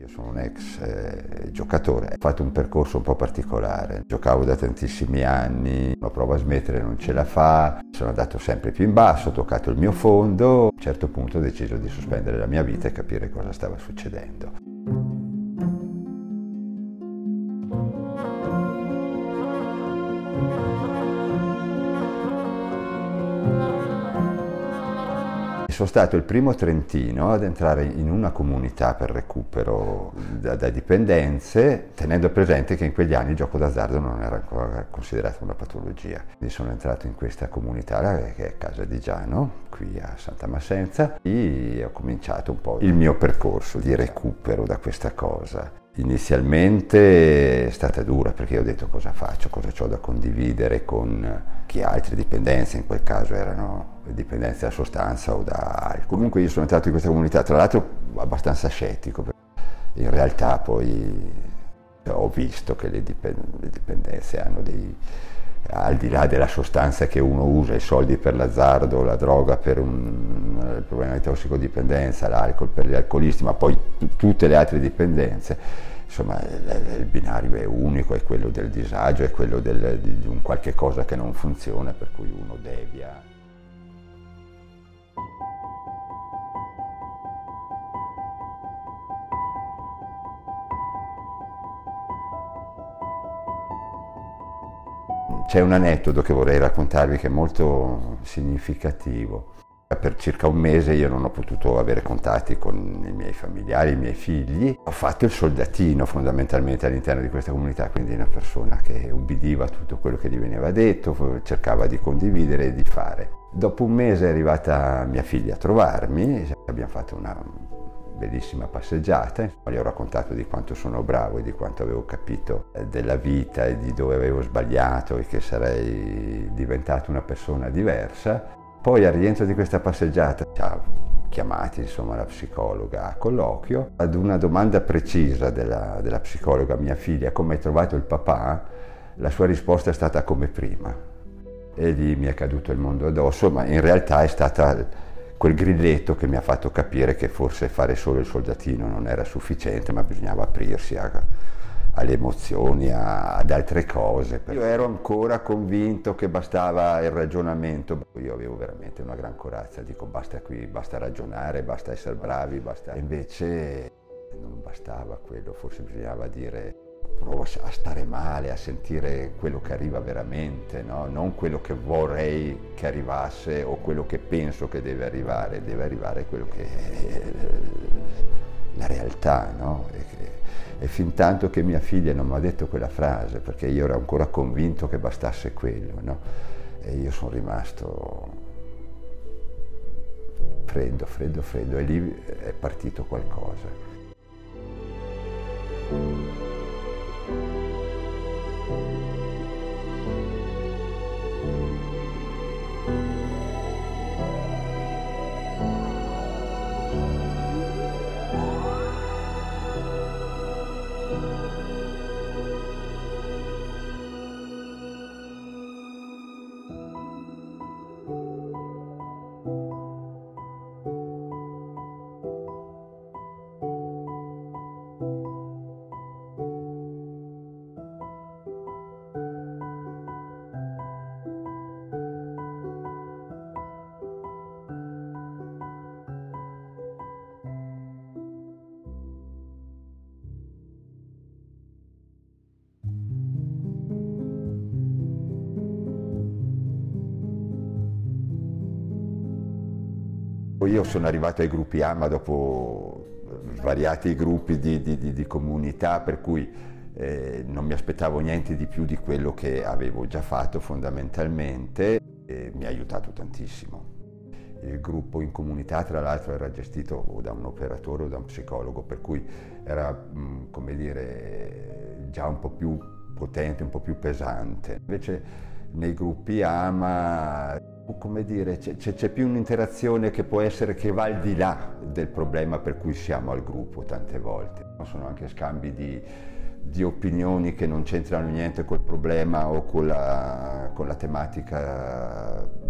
Sono un ex giocatore, ho fatto un percorso un po' particolare, giocavo da tantissimi anni, una prova a smettere non ce la fa, sono andato sempre più in basso, ho toccato il mio fondo, a un certo punto ho deciso di sospendere la mia vita e capire cosa stava succedendo. Sono stato il primo trentino ad entrare in una comunità per recupero da dipendenze, tenendo presente che in quegli anni il gioco d'azzardo non era ancora considerato una patologia. Quindi sono entrato in questa comunità che è Casa di Giano, qui a Santa Massenza, e ho cominciato un po' il mio percorso di recupero da questa cosa. Inizialmente è stata dura perché ho detto cosa faccio, cosa ho da condividere con chi ha altre dipendenze, in quel caso erano dipendenze da sostanza o da alcol. Comunque io sono entrato in questa comunità, tra l'altro abbastanza scettico, in realtà poi ho visto che le dipendenze hanno al di là della sostanza che uno usa, i soldi per l'azzardo, la droga per il problema di tossicodipendenza, l'alcol per gli alcolisti, ma poi tutte le altre dipendenze, insomma il binario è unico, è quello del disagio, è quello di un qualche cosa che non funziona, per cui uno devia. C'è un aneddoto che vorrei raccontarvi che è molto significativo. Per circa un mese io non ho potuto avere contatti con i miei familiari, i miei figli. Ho fatto il soldatino fondamentalmente all'interno di questa comunità, quindi una persona che ubbidiva a tutto quello che gli veniva detto, cercava di condividere e di fare. Dopo un mese è arrivata mia figlia a trovarmi, abbiamo fatto una bellissima passeggiata, gli ho raccontato di quanto sono bravo e di quanto avevo capito della vita e di dove avevo sbagliato e che sarei diventato una persona diversa. Poi al rientro di questa passeggiata ci ha chiamati insomma la psicologa a colloquio. Ad una domanda precisa della psicologa, mia figlia, come hai trovato il papà? La sua risposta è stata come prima. E lì mi è caduto il mondo addosso, ma in realtà è stata quel grilletto che mi ha fatto capire che forse fare solo il soldatino non era sufficiente, ma bisognava aprirsi alle emozioni, ad altre cose. Io ero ancora convinto che bastava il ragionamento. Io avevo veramente una gran corazza, dico basta ragionare, basta essere bravi, basta. Invece non bastava quello, forse bisognava dire provo a stare male, a sentire quello che arriva veramente, no? Non quello che vorrei che arrivasse o quello che penso che deve arrivare quello che è la realtà, no? E fin tanto che mia figlia non mi ha detto quella frase, perché io ero ancora convinto che bastasse quello, no? E io sono rimasto freddo, e lì è partito qualcosa. Io sono arrivato ai gruppi AMA dopo svariati gruppi di comunità, per cui non mi aspettavo niente di più di quello che avevo già fatto fondamentalmente, e mi ha aiutato tantissimo. Il gruppo in comunità tra l'altro era gestito o da un operatore o da un psicologo, per cui era come dire già un po' più potente, un po' più pesante. Invece nei gruppi AMA, come dire, c'è più un'interazione che può essere, che va al di là del problema per cui siamo al gruppo tante volte. Sono anche scambi di opinioni che non c'entrano niente col problema o con la tematica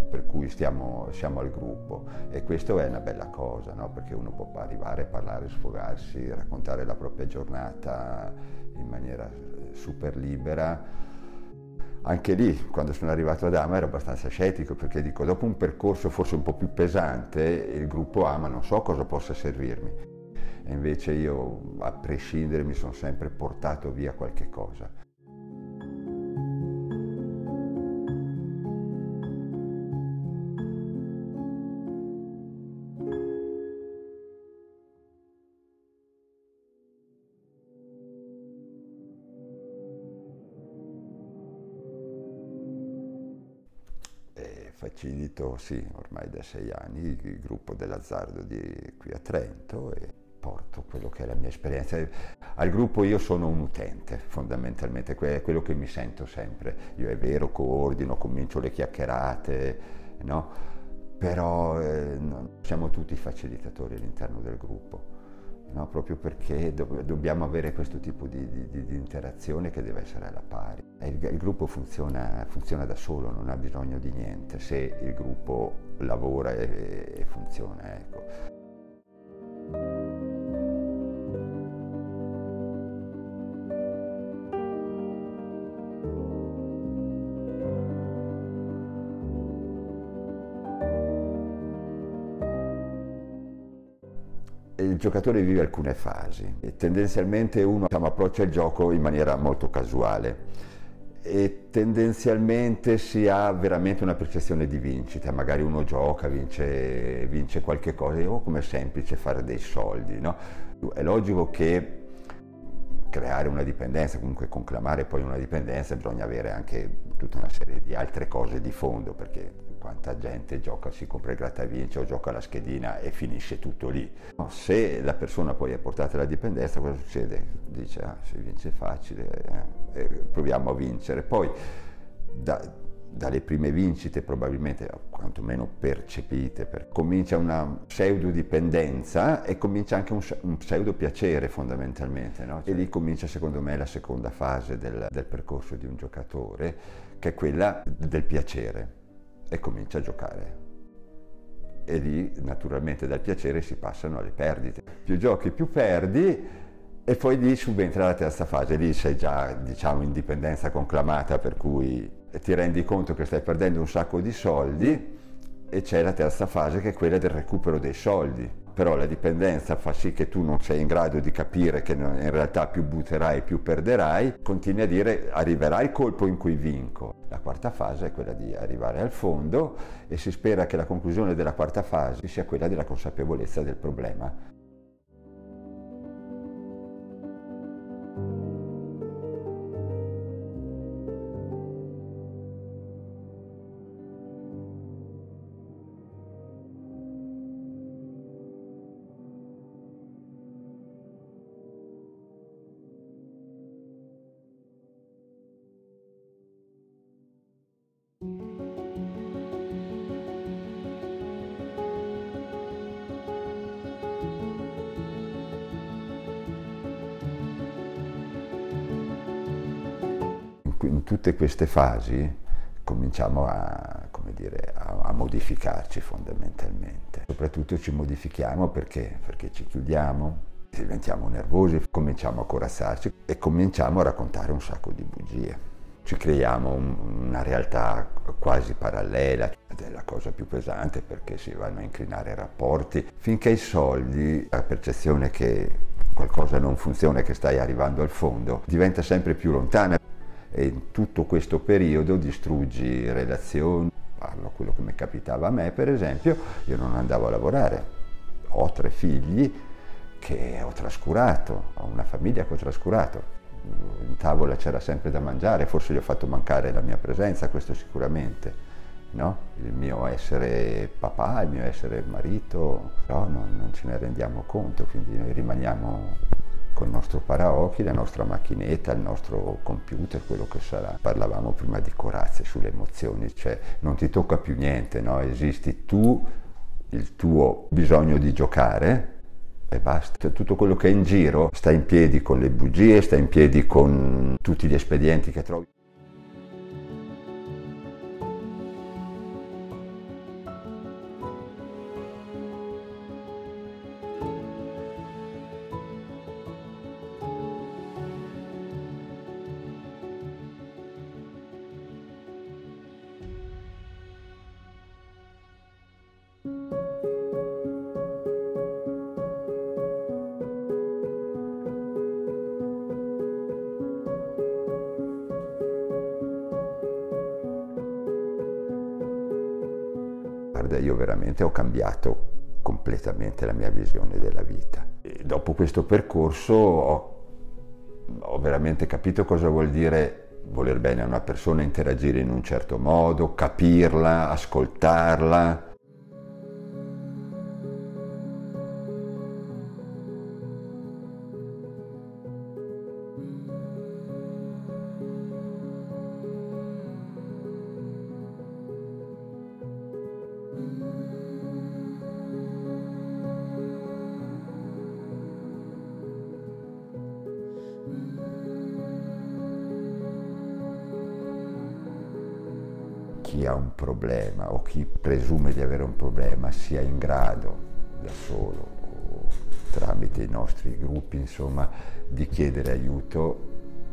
per cui siamo al gruppo, e questo è una bella cosa, no? Perché uno può arrivare a parlare, sfogarsi, raccontare la propria giornata in maniera super libera. Anche lì, quando sono arrivato ad Ama, ero abbastanza scettico, perché dico, dopo un percorso forse un po' più pesante, il gruppo Ama non so cosa possa servirmi. E invece io, a prescindere, mi sono sempre portato via qualche cosa. Facilito, sì, ormai da 6 anni, il gruppo dell'azzardo qui a Trento, e porto quello che è la mia esperienza. Al gruppo io sono un utente, fondamentalmente, è quello che mi sento sempre. Io, è vero, coordino, comincio le chiacchierate, no? Però siamo tutti facilitatori all'interno del gruppo. No, proprio perché dobbiamo avere questo tipo di interazione che deve essere alla pari. Il gruppo funziona da solo, non ha bisogno di niente, se il gruppo lavora e funziona, ecco. Il giocatore vive alcune fasi e tendenzialmente uno approccia il gioco in maniera molto casuale e tendenzialmente si ha veramente una percezione di vincita. Magari uno gioca, vince qualche cosa e come è semplice fare dei soldi, no? È logico che creare una dipendenza, comunque conclamare poi una dipendenza, bisogna avere anche tutta una serie di altre cose di fondo, perché quanta gente gioca, si compra il grattavinci o gioca la schedina e finisce tutto lì. Se la persona poi è portata alla dipendenza, cosa succede? Dice, se vince facile, proviamo a vincere. Poi dalle prime vincite, probabilmente, quantomeno percepite, comincia una pseudo-dipendenza e comincia anche un pseudo-piacere, fondamentalmente, no? E lì comincia, secondo me, la seconda fase del percorso di un giocatore, che è quella del piacere, e comincia a giocare. E lì, naturalmente, dal piacere si passano alle perdite. Più giochi, più perdi, e poi lì subentra la terza fase. Lì sei già, diciamo, in dipendenza conclamata, per cui ti rendi conto che stai perdendo un sacco di soldi, e c'è la terza fase, che è quella del recupero dei soldi. Però la dipendenza fa sì che tu non sei in grado di capire che in realtà più butterai più perderai, continui a dire arriverà il colpo in cui vinco. La quarta fase è quella di arrivare al fondo, e si spera che la conclusione della quarta fase sia quella della consapevolezza del problema. In tutte queste fasi cominciamo a modificarci, fondamentalmente. Soprattutto ci modifichiamo perché ci chiudiamo, diventiamo nervosi, cominciamo a corazzarci e cominciamo a raccontare un sacco di bugie. Ci creiamo una realtà quasi parallela, ed è la cosa più pesante, perché si vanno a incrinare i rapporti, finché i soldi, la percezione che qualcosa non funziona e che stai arrivando al fondo, diventa sempre più lontana. E in tutto questo periodo distruggi relazioni. Parlo a quello che mi capitava a me, per esempio. Io non andavo a lavorare, ho 3 figli che ho trascurato, ho una famiglia che ho trascurato. In tavola c'era sempre da mangiare, forse gli ho fatto mancare la mia presenza, questo sicuramente, no? Il mio essere papà, il mio essere marito, però non ce ne rendiamo conto, quindi noi rimaniamo con il nostro paraocchi, la nostra macchinetta, il nostro computer, quello che sarà. Parlavamo prima di corazze sulle emozioni, cioè non ti tocca più niente, no? Esisti tu, il tuo bisogno di giocare e basta. Tutto quello che è in giro sta in piedi con le bugie, sta in piedi con tutti gli espedienti che trovi. io veramente ho cambiato completamente la mia visione della vita. E dopo questo percorso ho veramente capito cosa vuol dire voler bene a una persona, interagire in un certo modo, capirla, ascoltarla. Chi ha un problema o chi presume di avere un problema sia in grado da solo o tramite i nostri gruppi, insomma, di chiedere aiuto,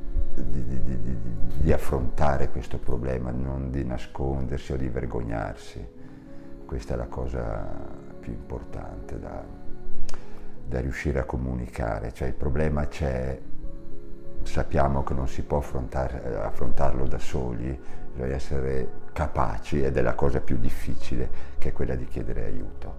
di affrontare questo problema, non di nascondersi o di vergognarsi. Questa è la cosa più importante da riuscire a comunicare, cioè il problema c'è, sappiamo che non si può affrontarlo da soli, bisogna essere capaci, ed è la cosa più difficile, che è quella di chiedere aiuto.